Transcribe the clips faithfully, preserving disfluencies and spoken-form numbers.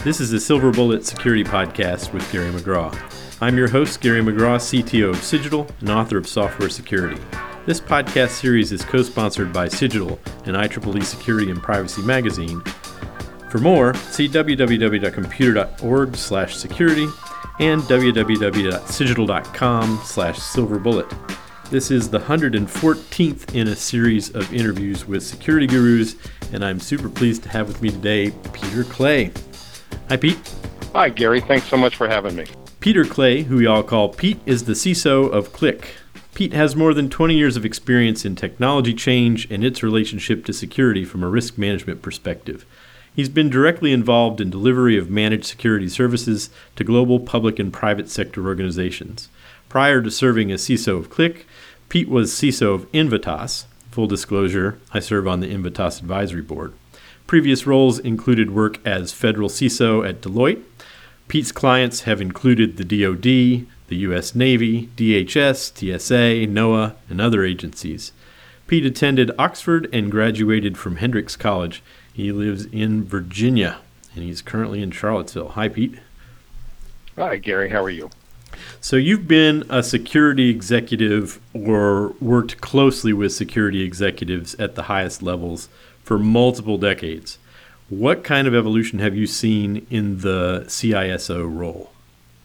This is the Silver Bullet Security Podcast with Gary McGraw. I'm your host, Gary McGraw, C T O of Cigital and author of Software Security. This podcast series is co-sponsored by Cigital and I triple E Security and Privacy Magazine. For more, see w w w dot computer dot org slash security and w w w dot cigital dot com slash silverbullet. This is the one hundred fourteenth in a series of interviews with security gurus, and I'm super pleased to have with me today Peter Clay. Hi, Pete. Hi, Gary. Thanks so much for having me. Peter Clay, who we all call Pete, is the C I S O of Qlik. Pete has more than twenty years of experience in technology change and its relationship to security from a risk management perspective. He's been directly involved in delivery of managed security services to global public and private sector organizations. Prior to serving as C I S O of Qlik, Pete was C I S O of Invitas. Full disclosure, I serve on the Invitas Advisory Board. Previous roles included work as federal C I S O at Deloitte. Pete's clients have included the D O D, the U S Navy, D H S, T S A, NOAA, and other agencies. Pete attended Oxford and graduated from Hendrix College. He lives in Virginia, and he's currently in Charlottesville. Hi, Pete. Hi, Gary. How are you? So you've been a security executive or worked closely with security executives at the highest levels for multiple decades. What kind of evolution have you seen in the C I S O role?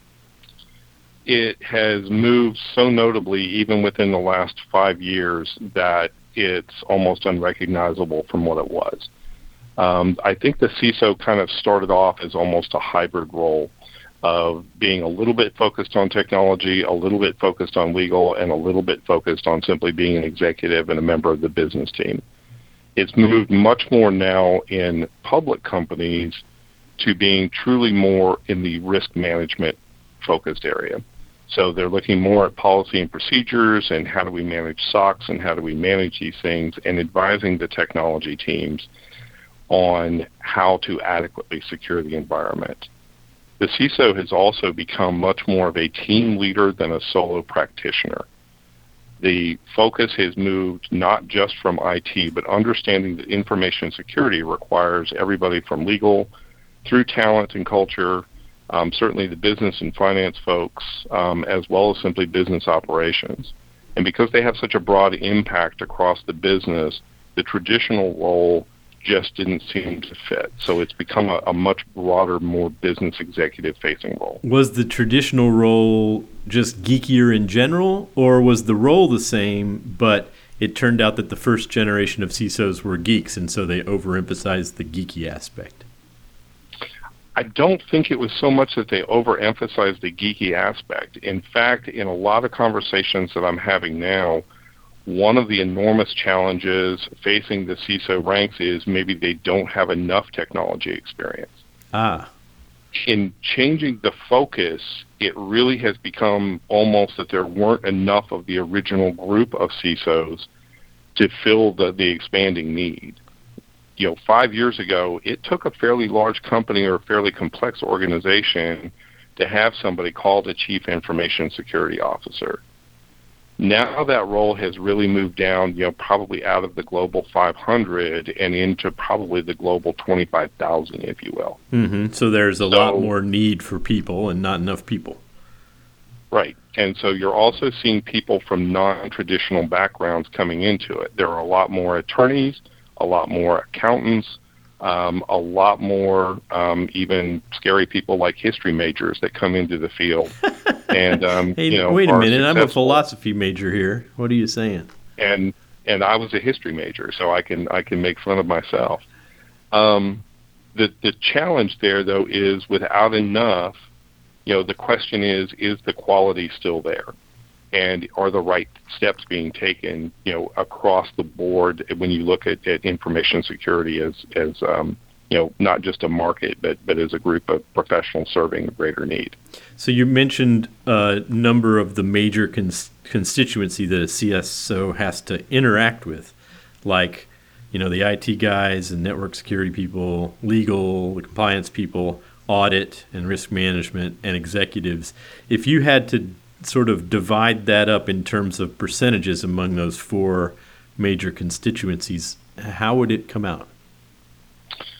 It has moved so notably, even within the last five years, that it's almost unrecognizable from what it was. Um, I think the C I S O kind of started off as almost a hybrid role of being a little bit focused on technology, a little bit focused on legal, and a little bit focused on simply being an executive and a member of the business team. It's moved much more now in public companies to being truly more in the risk management focused area. So they're looking more at policy and procedures and how do we manage S O X and how do we manage these things, and advising the technology teams on how to adequately secure the environment. The C I S O has also become much more of a team leader than a solo practitioner. The focus has moved not just from I T, but understanding that information security requires everybody from legal through talent and culture, um, certainly the business and finance folks, um, as well as simply business operations. And because they have such a broad impact across the business, the traditional role just didn't seem to fit. So it's become a, a much broader, more business executive-facing role. Was the traditional role just geekier in general, or was the role the same, but it turned out that the first generation of C I S Os were geeks, and so they overemphasized the geeky aspect? I don't think it was so much that they overemphasized the geeky aspect. In fact, in a lot of conversations that I'm having now, one of the enormous challenges facing the C I S O ranks is maybe they don't have enough technology experience. Ah. In changing the focus, it really has become almost that there weren't enough of the original group of C I S Os to fill the, the expanding need. You know, five years ago, it took a fairly large company or a fairly complex organization to have somebody called a Chief Information Security Officer. Now that role has really moved down, you know, probably out of the global five hundred and into probably the global twenty-five thousand, if you will. Mm-hmm. So there's a so, lot more need for people and not enough people. Right. And so you're also seeing people from non-traditional backgrounds coming into it. There are a lot more attorneys, a lot more accountants, um, a lot more um, even scary people like history majors that come into the field. And um, hey, you know, wait a minute, I'm a philosophy major here. What are you saying? And and I was a history major, so I can I can make fun of myself. Um, the the challenge there, though, is without enough, you know, the question is, is the quality still there? And are the right steps being taken, you know, across the board when you look at, at information security as, as um, you know, not just a market, but, but as a group of professionals serving a greater need. So you mentioned a number of the major cons- constituency that a C I S O has to interact with, like, you know, the I T guys and network security people, legal, the compliance people, audit and risk management, and executives. If you had to sort of divide that up in terms of percentages among those four major constituencies, how would it come out?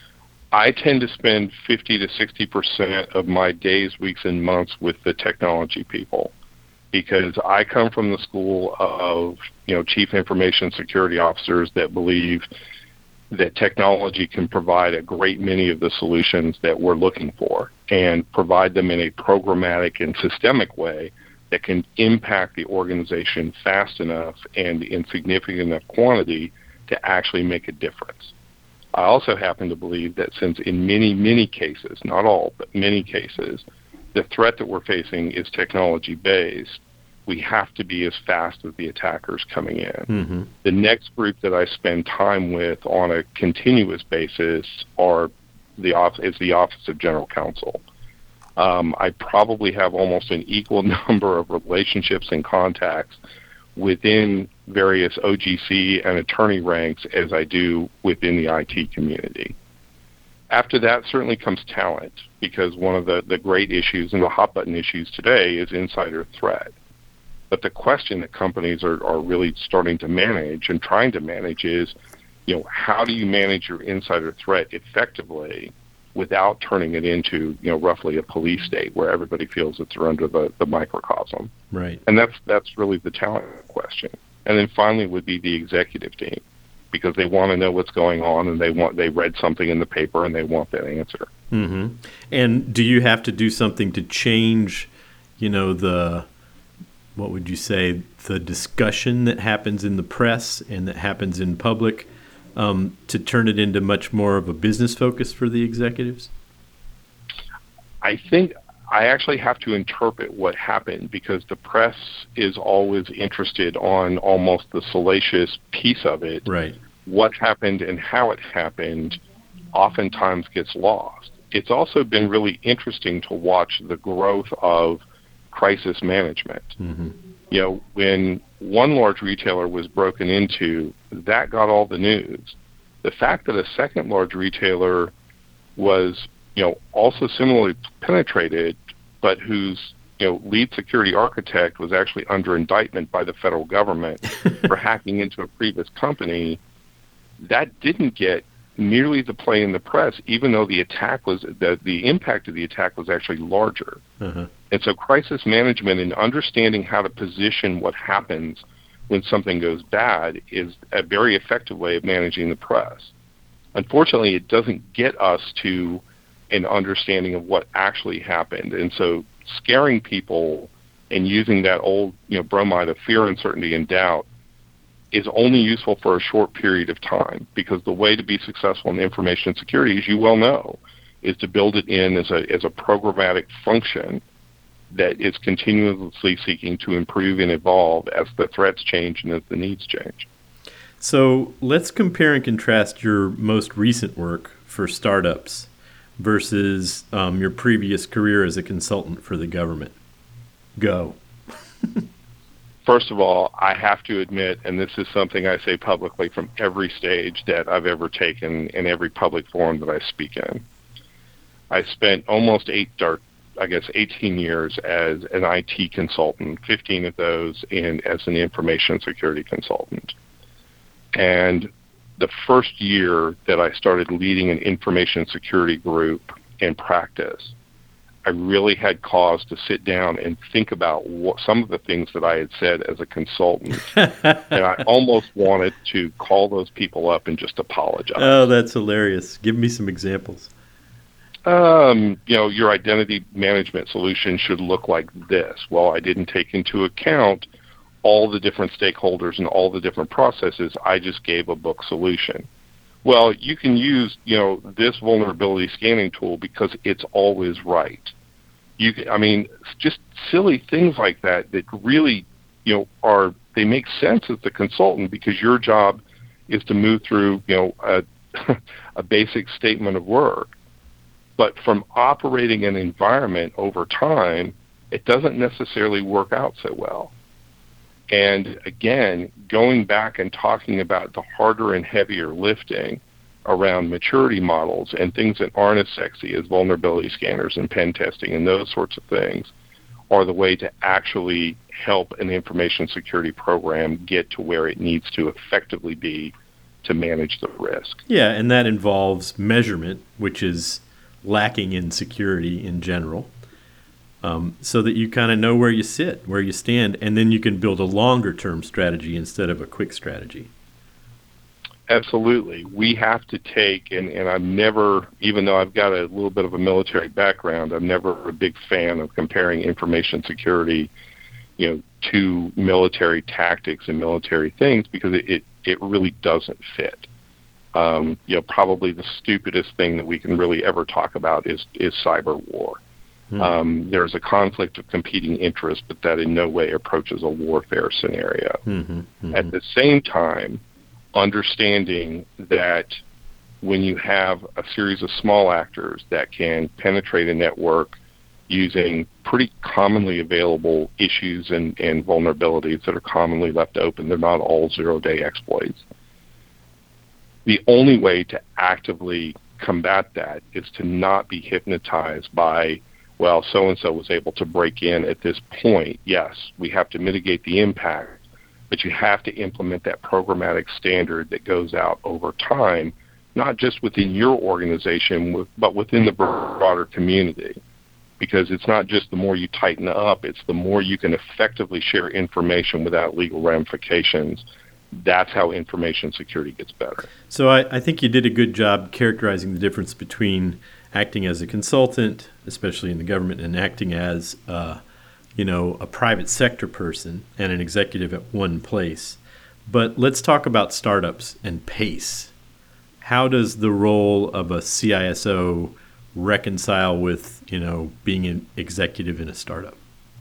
I tend to spend fifty to sixty percent of my days, weeks, and months with the technology people, because I come from the school of, you know, chief information security officers that believe that technology can provide a great many of the solutions that we're looking for and provide them in a programmatic and systemic way that can impact the organization fast enough and in significant enough quantity to actually make a difference. I also happen to believe that since in many, many cases, not all, but many cases, the threat that we're facing is technology-based, we have to be as fast as the attackers coming in. Mm-hmm. The next group that I spend time with on a continuous basis are the is the Office of General Counsel. Um, I probably have almost an equal number of relationships and contacts within various O G C and attorney ranks as I do within the I T community. After that certainly comes talent, because one of the, the great issues and the hot button issues today is insider threat. But the question that companies are, are really starting to manage and trying to manage is, you know, how do you manage your insider threat effectively without turning it into, you know, roughly a police state where everybody feels that they're under the, the microcosm. Right. And that's that's really the talent question. And then finally would be the executive team, because they want to know what's going on and they want they read something in the paper and they want that answer. Mm-hmm. And do you have to do something to change, you know, the, what would you say, the discussion that happens in the press and that happens in public, um, to turn it into much more of a business focus for the executives? I think I actually have to interpret what happened, because the press is always interested on almost the salacious piece of it. Right. What happened and how it happened oftentimes gets lost. It's also been really interesting to watch the growth of crisis management. Mm-hmm. You know, when one large retailer was broken into, that got all the news. The fact that a second large retailer was, you know, also similarly penetrated, but whose, you know, lead security architect was actually under indictment by the federal government for hacking into a previous company, that didn't get nearly the play in the press, even though the attack was the the impact of the attack was actually larger. Uh-huh. And so crisis management and understanding how to position what happens when something goes bad is a very effective way of managing the press. Unfortunately, it doesn't get us to an understanding of what actually happened. And so scaring people and using that old, you know, bromide of fear, uncertainty, and doubt is only useful for a short period of time, because the way to be successful in information security, as you well know, is to build it in as a as a programmatic function that is continuously seeking to improve and evolve as the threats change and as the needs change. So let's compare and contrast your most recent work for startups versus um, your previous career as a consultant for the government. Go. First of all, I have to admit, and this is something I say publicly from every stage that I've ever taken in every public forum that I speak in, I spent almost eight, or I guess eighteen years as an I T consultant, fifteen of those in as an information security consultant. And the first year that I started leading an information security group in practice, I really had cause to sit down and think about what, some of the things that I had said as a consultant. And I almost wanted to call those people up and just apologize. Oh, that's hilarious. Give me some examples. Um, you know, your identity management solution should look like this. Well, I didn't take into account all the different stakeholders and all the different processes. I just gave a book solution. Well, you can use, you know, this vulnerability scanning tool because it's always right. You, I mean, just silly things like that that really, you know, are, they make sense as the consultant, because your job is to move through, you know, a, a basic statement of work. But from operating an environment over time, it doesn't necessarily work out so well. And again, going back and talking about the harder and heavier lifting around maturity models and things that aren't as sexy as vulnerability scanners and pen testing and those sorts of things are the way to actually help an information security program get to where it needs to effectively be to manage the risk. Yeah, and that involves measurement, which is lacking in security in general, um, so that you kind of know where you sit, where you stand, and then you can build a longer-term strategy instead of a quick strategy. Absolutely. We have to take, and, and I'm never, even though I've got a little bit of a military background, I'm never a big fan of comparing information security, you know, to military tactics and military things, because it, it, it really doesn't fit. Um, you know, probably the stupidest thing that we can really ever talk about is, is cyber war. Hmm. Um, there's a conflict of competing interests, but that in no way approaches a warfare scenario. Mm-hmm, mm-hmm. At the same time, understanding that when you have a series of small actors that can penetrate a network using pretty commonly available issues and, and vulnerabilities that are commonly left open, they're not all zero-day exploits. The only way to actively combat that is to not be hypnotized by, well, so-and-so was able to break in at this point. Yes, we have to mitigate the impact, but you have to implement that programmatic standard that goes out over time, not just within your organization, but within the broader community. Because it's not just the more you tighten up, it's the more you can effectively share information without legal ramifications. That's how information security gets better. So I, I think you did a good job characterizing the difference between acting as a consultant, especially in the government, and acting as uh, you know, a private sector person and an executive at one place. But let's talk about startups and pace. How does the role of a C I S O reconcile with, you know, being an executive in a startup?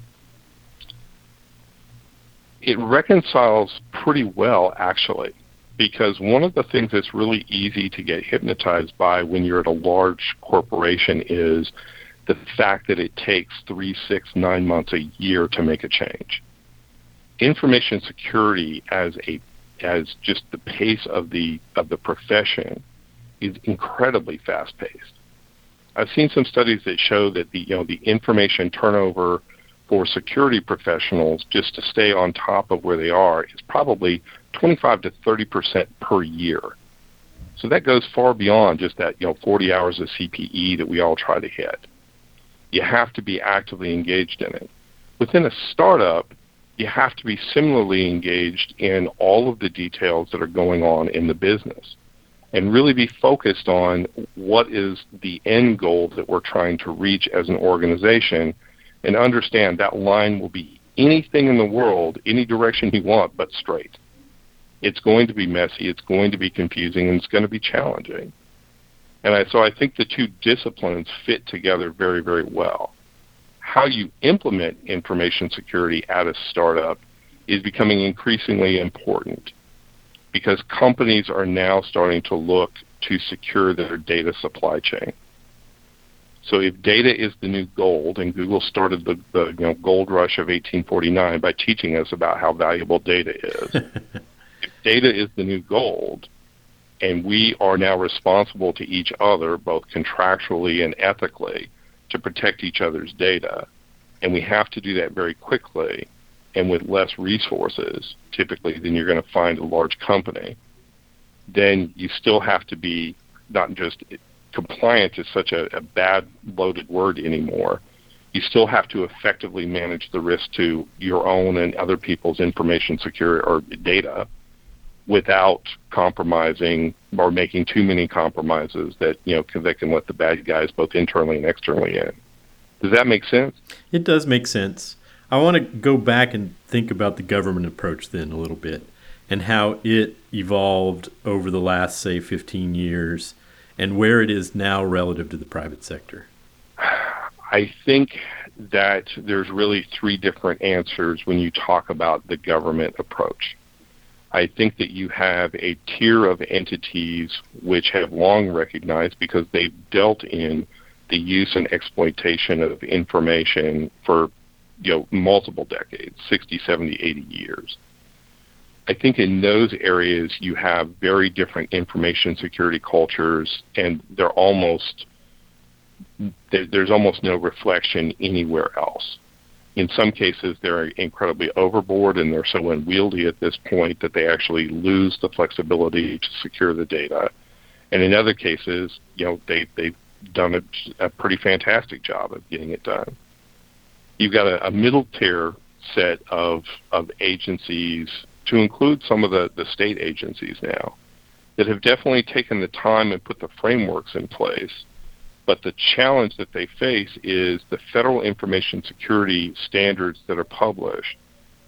It reconciles pretty well, actually, because one of the things that's really easy to get hypnotized by when you're at a large corporation is the fact that it takes three, six, nine months, a year to make a change. Information security as a as just the pace of the of the profession is incredibly fast-paced. I've seen some studies that show that the you know the information turnover for security professionals just to stay on top of where they are is probably twenty-five to thirty percent per year. So that goes far beyond just that you know forty hours of C P E that we all try to hit. You have to be actively engaged in it. Within a startup, you have to be similarly engaged in all of the details that are going on in the business and really be focused on what is the end goal that we're trying to reach as an organization, and understand that line will be anything in the world, any direction you want, but straight. It's going to be messy, it's going to be confusing, and it's going to be challenging. And I, so I think the two disciplines fit together very, very well. How you implement information security at a startup is becoming increasingly important because companies are now starting to look to secure their data supply chain. So if data is the new gold, and Google started the, the you know, gold rush of eighteen forty-nine by teaching us about how valuable data is, if data is the new gold, and we are now responsible to each other, both contractually and ethically, to protect each other's data. And we have to do that very quickly and with less resources, typically, than you're going to find a large company. Then you still have to be not just compliant is such a, a bad loaded word anymore. You still have to effectively manage the risk to your own and other people's information security or data, without compromising or making too many compromises that you know can, that can let the bad guys both internally and externally in. Does that make sense? It does make sense. I want to go back and think about the government approach then a little bit and how it evolved over the last, say, fifteen years and where it is now relative to the private sector. I think that there's really three different answers when you talk about the government approach. I think that you have a tier of entities which have long recognized, because they've dealt in the use and exploitation of information for you know multiple decades, sixty, seventy, eighty years. I think in those areas you have very different information security cultures, and they're almost there's almost no reflection anywhere else. In some cases, they're incredibly overboard and they're so unwieldy at this point that they actually lose the flexibility to secure the data. And in other cases, you know, they, they've done a, a pretty fantastic job of getting it done. You've got a, a middle tier set of, of agencies, to include some of the, the state agencies now, that have definitely taken the time and put the frameworks in place. But the challenge that they face is the federal information security standards that are published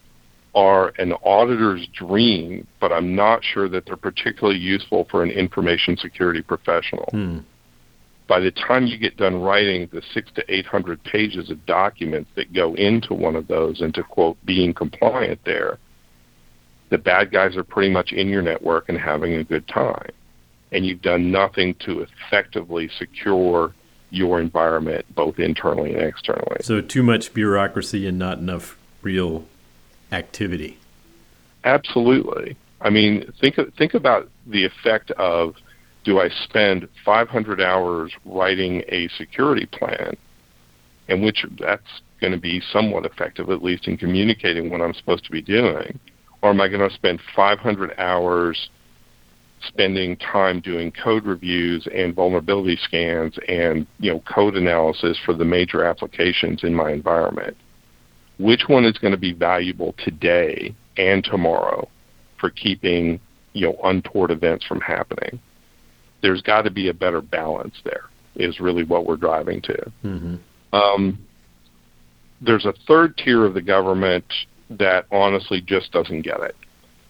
are an auditor's dream, but I'm not sure that they're particularly useful for an information security professional. Hmm. By the time you get done writing the six to eight hundred pages of documents that go into one of those and to quote being compliant there, the bad guys are pretty much in your network and having a good time. And you've done nothing to effectively secure your environment, both internally and externally. So too much bureaucracy and not enough real activity. Absolutely. I mean, think think about the effect of, do I spend five hundred hours writing a security plan, in which that's going to be somewhat effective, at least in communicating what I'm supposed to be doing, or am I going to spend five hundred hours spending time doing code reviews and vulnerability scans and, you know, code analysis for the major applications in my environment? Which one is going to be valuable today and tomorrow for keeping, you know, untoward events from happening? There's got to be a better balance there, is really what we're driving to. Mm-hmm. Um, there's a third tier of the government that honestly just doesn't get it.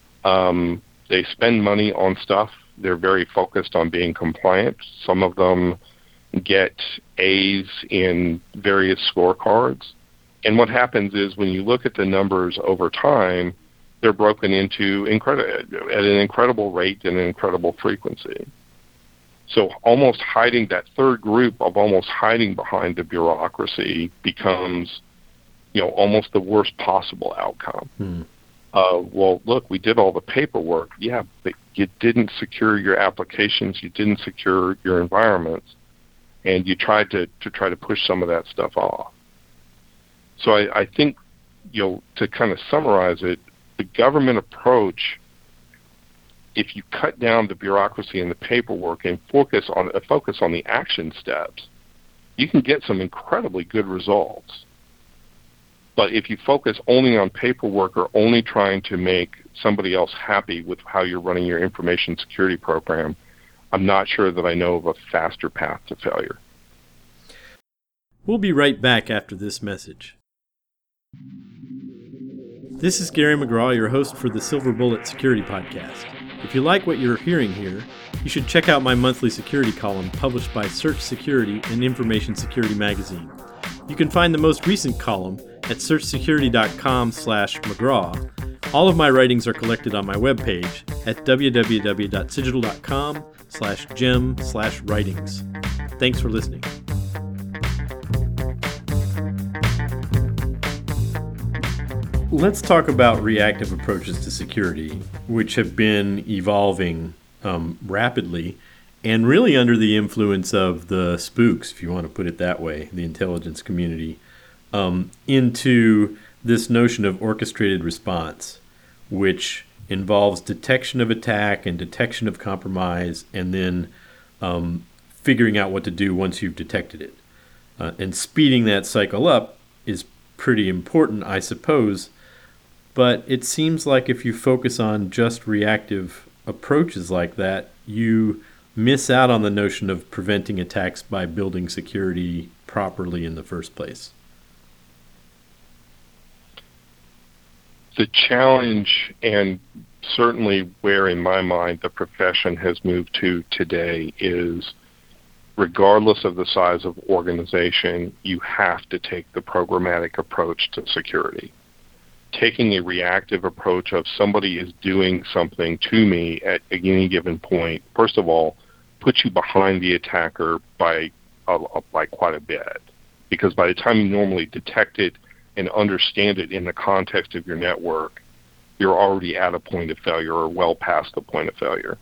Um, they spend money on stuff. They're very focused on being compliant. Some of them get A's in various scorecards. And what happens is when you look at the numbers over time, they're broken into incredi- at an incredible rate and an incredible frequency. So almost hiding, that third group of almost hiding behind the bureaucracy becomes, you know, almost the worst possible outcome. Hmm. Uh, well, look, we did all the paperwork. Yeah, but you didn't secure your applications. You didn't secure your environments. And you tried to, to try to push some of that stuff off. So I, I think, you know, to kind of summarize it, the government approach, if you cut down the bureaucracy and the paperwork and focus on uh, focus on the action steps, you can get some incredibly good results. But if you focus only on paperwork or only trying to make somebody else happy with how you're running your information security program, I'm not sure that I know of a faster path to failure. We'll be right back after this message. This is Gary McGraw, your host for the Silver Bullet Security Podcast. If you like what you're hearing here, you should check out my monthly security column published by Search Security and Information Security Magazine. You can find the most recent column at search security dot com slash McGraw. All of my writings are collected on my webpage at w w w dot cigital dot com slash gem slash writings. Thanks for listening. Let's talk about reactive approaches to security, which have been evolving um, rapidly and really under the influence of the spooks, if you want to put it that way, the intelligence community, um, into this notion of orchestrated response, which involves detection of attack and detection of compromise, and then um, figuring out what to do once you've detected it. Uh, and speeding that cycle up is pretty important, I suppose. But it seems like if you focus on just reactive approaches like that, you miss out on the notion of preventing attacks by building security properly in the first place. The challenge, and certainly where in my mind the profession has moved to today, is regardless of the size of organization, you have to take the programmatic approach to security. Taking a reactive approach of somebody is doing something to me at any given point, first of all, puts you behind the attacker by uh, by quite a bit. Because by the time you normally detect it and understand it in the context of your network, you're already at a point of failure or well past the point of failure.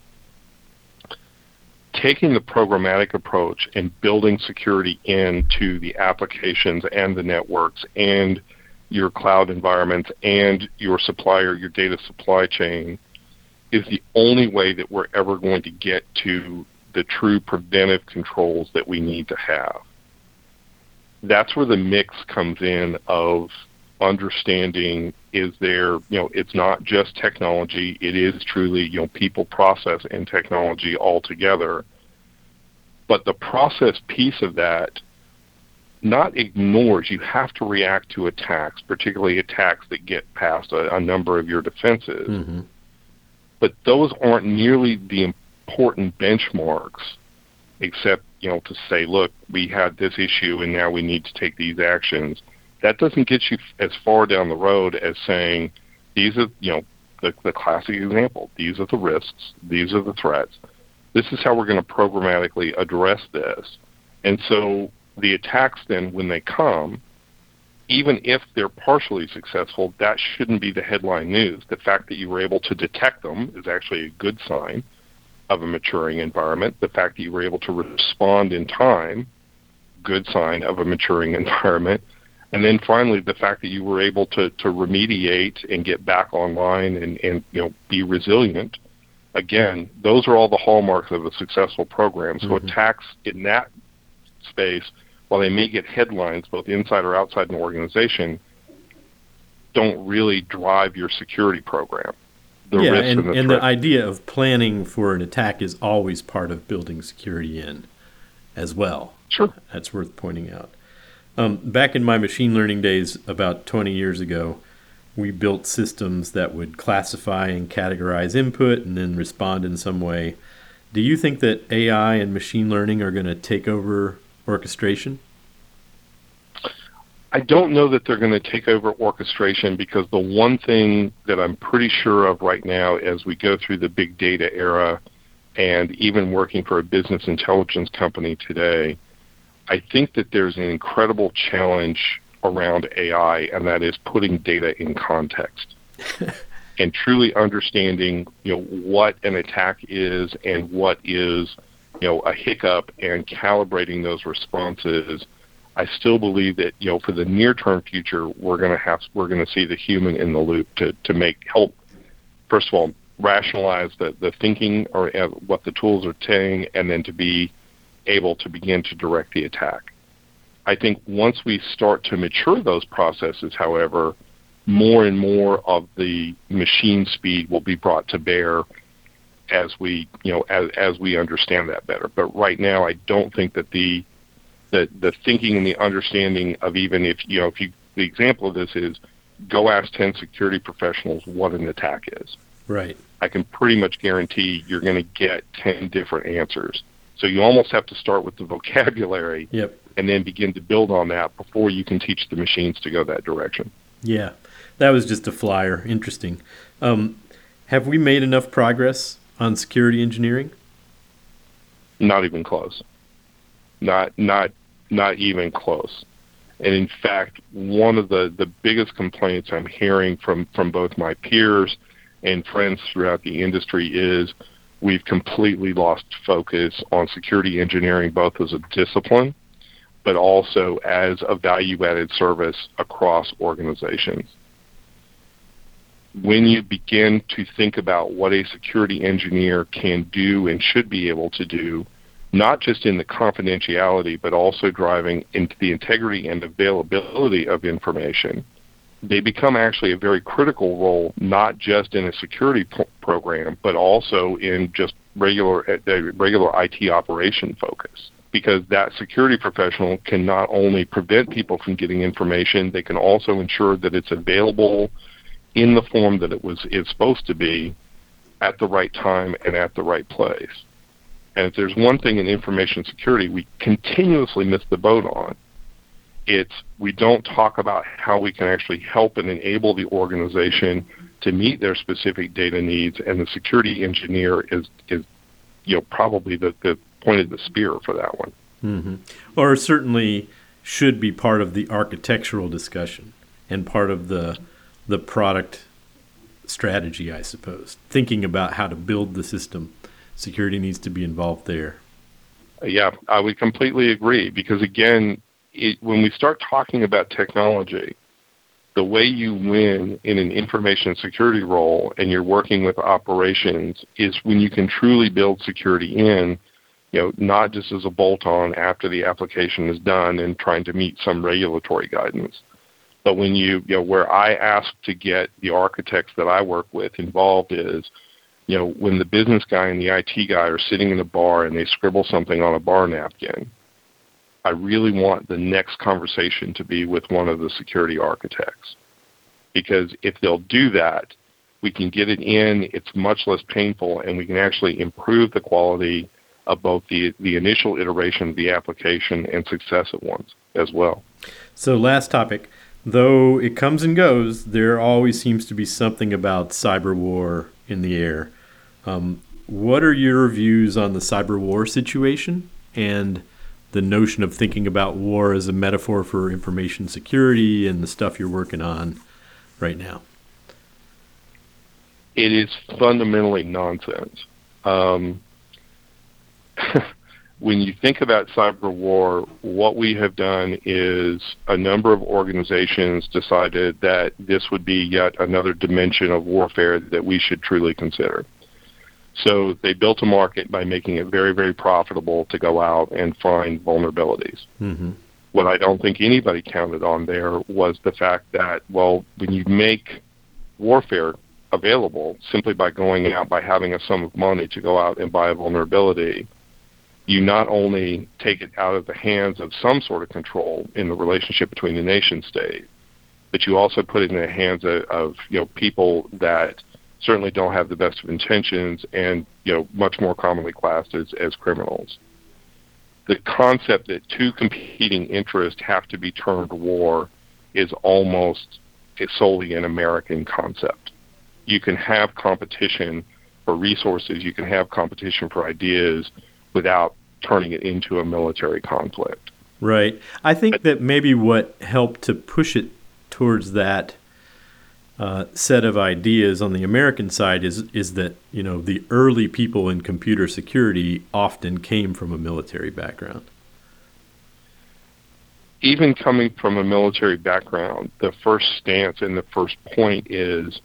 Taking the programmatic approach and building security into the applications and the networks and your cloud environments and your supplier, your data supply chain, is the only way that we're ever going to get to the true preventive controls that we need to have. That's where the mix comes in of understanding, is there, you know, it's not just technology, it is truly, you know, people, process, and technology all together. But the process piece of that not ignores, you have to react to attacks, particularly attacks that get past a, a number of your defenses. Mm-hmm. But those aren't nearly the important benchmarks, except, you know, to say, look, we had this issue and now we need to take these actions. That doesn't get you as far down the road as saying, these are, you know, the, the classic example. These are the risks. These are the threats. This is how we're going to programmatically address this. And so the attacks then, when they come, even if they're partially successful, that shouldn't be the headline news. The fact that you were able to detect them is actually a good sign of a maturing environment. The fact that you were able to respond in time, good sign of a maturing environment. And then finally, the fact that you were able to, to remediate and get back online and, and you know be resilient, again, those are all the hallmarks of a successful program. So mm-hmm. attacks in that space, while they may get headlines both inside or outside an organization, don't really drive your security program. The yeah, risks and, and, the, and the idea of planning for an attack is always part of building security in as well. Sure. That's worth pointing out. Um, back in my machine learning days about twenty years ago, we built systems that would classify and categorize input and then respond in some way. Do you think that A I and machine learning are going to take over orchestration? I don't know that they're going to take over orchestration, because the one thing that I'm pretty sure of right now as we go through the big data era, and even working for a business intelligence company today, I think that there's an incredible challenge around A I, and that is putting data in context and truly understanding, you know, what an attack is and what is, you know, a hiccup, and calibrating those responses. I still believe that, you know, for the near-term future, we're going to have we're going to see the human in the loop to to make help. First of all, rationalize the the thinking or uh, what the tools are saying, and then to be able to begin to direct the attack. I think once we start to mature those processes, however, more and more of the machine speed will be brought to bear as we, you know, as as we understand that better. But right now, I don't think that the the the thinking and the understanding of, even if, you know, if you, the example of this is, go ask ten security professionals what an attack is. Right. I can pretty much guarantee you're going to get ten different answers. So you almost have to start with the vocabulary, yep, and then begin to build on that before you can teach the machines to go that direction. Yeah, that was just a flyer. Interesting. Um, have we made enough progress on security engineering? Not even close. Not not not even close. And in fact, one of the, the biggest complaints I'm hearing from, from both my peers and friends throughout the industry is we've completely lost focus on security engineering, both as a discipline, but also as a value-added service across organizations. When you begin to think about what a security engineer can do and should be able to do, not just in the confidentiality, but also driving into the integrity and availability of information, they become actually a very critical role, not just in a security p- program, but also in just regular uh, regular I T operation focus. Because that security professional can not only prevent people from getting information, they can also ensure that it's available in the form that it was is supposed to be, at the right time and at the right place. And if there's one thing in information security we continuously miss the boat on, it's we don't talk about how we can actually help and enable the organization to meet their specific data needs, and the security engineer is, is you know, probably the, the point of the spear for that one. Mm-hmm. Or certainly should be part of the architectural discussion and part of the the product strategy, I suppose. Thinking about how to build the system, security needs to be involved there. Yeah, I would completely agree, because again, It, when we start talking about technology, the way you win in an information security role and you're working with operations is when you can truly build security in, you know, not just as a bolt-on after the application is done and trying to meet some regulatory guidance. But when you, you know, where I ask to get the architects that I work with involved is, you know, when the business guy and the I T guy are sitting in a bar and they scribble something on a bar napkin, I really want the next conversation to be with one of the security architects. Because if they'll do that, we can get it in, it's much less painful, and we can actually improve the quality of both the, the initial iteration of the application and successive ones as well. So last topic, though it comes and goes, there always seems to be something about cyber war in the air. Um, what are your views on the cyber war situation and the notion of thinking about war as a metaphor for information security and the stuff you're working on right now? It is fundamentally nonsense. Um, when you think about cyber war, what we have done is a number of organizations decided that this would be yet another dimension of warfare that we should truly consider. So they built a market by making it very, very profitable to go out and find vulnerabilities. Mm-hmm. What I don't think anybody counted on there was the fact that, well, when you make warfare available simply by going out, by having a sum of money to go out and buy a vulnerability, you not only take it out of the hands of some sort of control in the relationship between the nation state, but you also put it in the hands of, of you know, people that certainly don't have the best of intentions and, you know, much more commonly classed as, as criminals. The concept that two competing interests have to be turned to war is almost solely an American concept. You can have competition for resources, you can have competition for ideas without turning it into a military conflict. Right. I think that maybe what helped to push it towards that uh, set of ideas on the American side is is that, you know, the early people in computer security often came from a military background. Even coming from a military background, the first stance and the first point is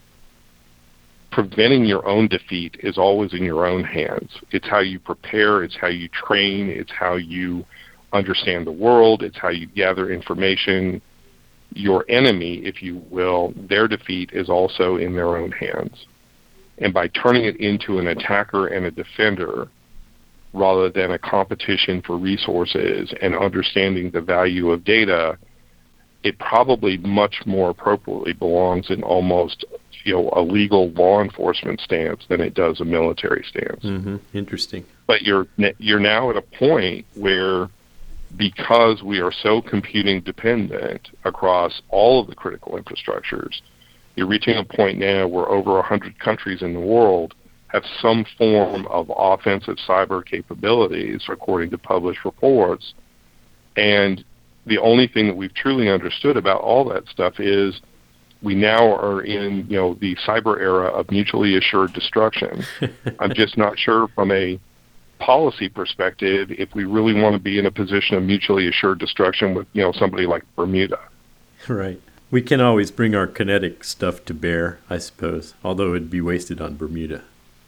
preventing your own defeat is always in your own hands. It's how you prepare, it's how you train, it's how you understand the world, it's how you gather information. Your enemy, if you will, their defeat is also in their own hands. And by turning it into an attacker and a defender, rather than a competition for resources and understanding the value of data, it probably much more appropriately belongs in almost, you know, a legal law enforcement stance than it does a military stance. Mm-hmm. Interesting. But you're you're now at a point where, because we are so computing dependent across all of the critical infrastructures, you're reaching a point now where over one hundred countries in the world have some form of offensive cyber capabilities, according to published reports. And the only thing that we've truly understood about all that stuff is we now are in, you know, the cyber era of mutually assured destruction. I'm just not sure from a policy perspective if we really want to be in a position of mutually assured destruction with, you know, somebody like Bermuda. Right. We can always bring our kinetic stuff to bear, I suppose, although it'd be wasted on Bermuda.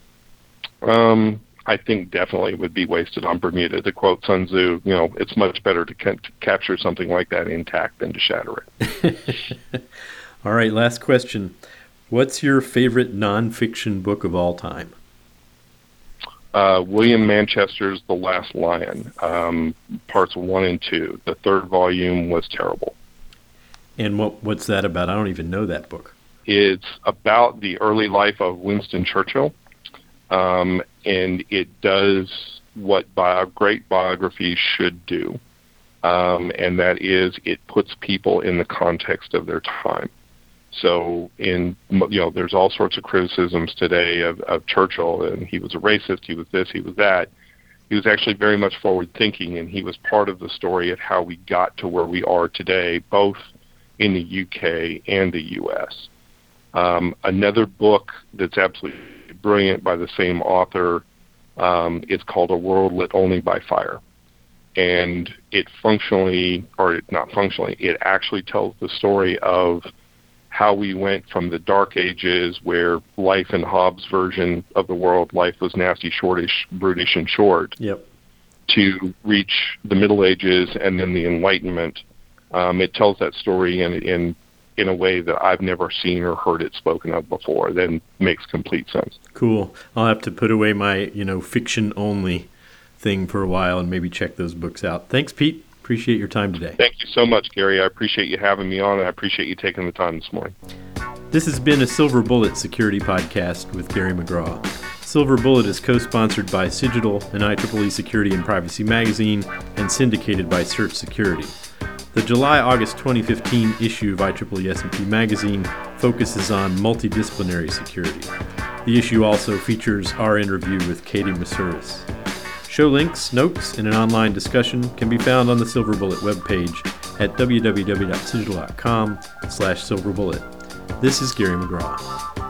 Um, I think definitely it would be wasted on Bermuda. To quote Sun Tzu, you know, it's much better to, ca- to capture something like that intact than to shatter it. All right, last question. What's your favorite nonfiction book of all time? Uh, William Manchester's The Last Lion, um, parts one and two. The third volume was terrible. And what what's that about? I don't even know that book. It's about the early life of Winston Churchill. Um, and it does what bio- great biographies should do, um, and that is it puts people in the context of their time. So, in you know, there's all sorts of criticisms today of, of Churchill, and he was a racist, he was this, he was that. He was actually very much forward-thinking, and he was part of the story of how we got to where we are today, both in the U K and the U S. Um, another book that's absolutely brilliant by the same author um, is called A World Lit Only by Fire. and it functionally, or not functionally, it actually tells the story of how we went from the Dark Ages, where life in Hobbes' version of the world, life was nasty, shortish, brutish, and short, Yep. to reach the Middle Ages and then the Enlightenment. Um, it tells that story in, in in a way that I've never seen or heard it spoken of before. That makes complete sense. Cool. I'll have to put away my, you know, fiction only thing for a while and maybe check those books out. Thanks, Pete. Appreciate your time today. Thank you so much, Gary. I appreciate you having me on, and I appreciate you taking the time this morning. This has been a Silver Bullet Security Podcast with Gary McGraw. Silver Bullet is co-sponsored by Cigital and I triple E Security and Privacy Magazine and syndicated by Search Security. The July-August twenty fifteen issue of I triple E S and P Magazine focuses on multidisciplinary security. The issue also features our interview with Katie Masuris. Show links, notes, and an online discussion can be found on the Silver Bullet webpage at w w w dot cigital dot com slash silverbullet. This is Gary McGraw.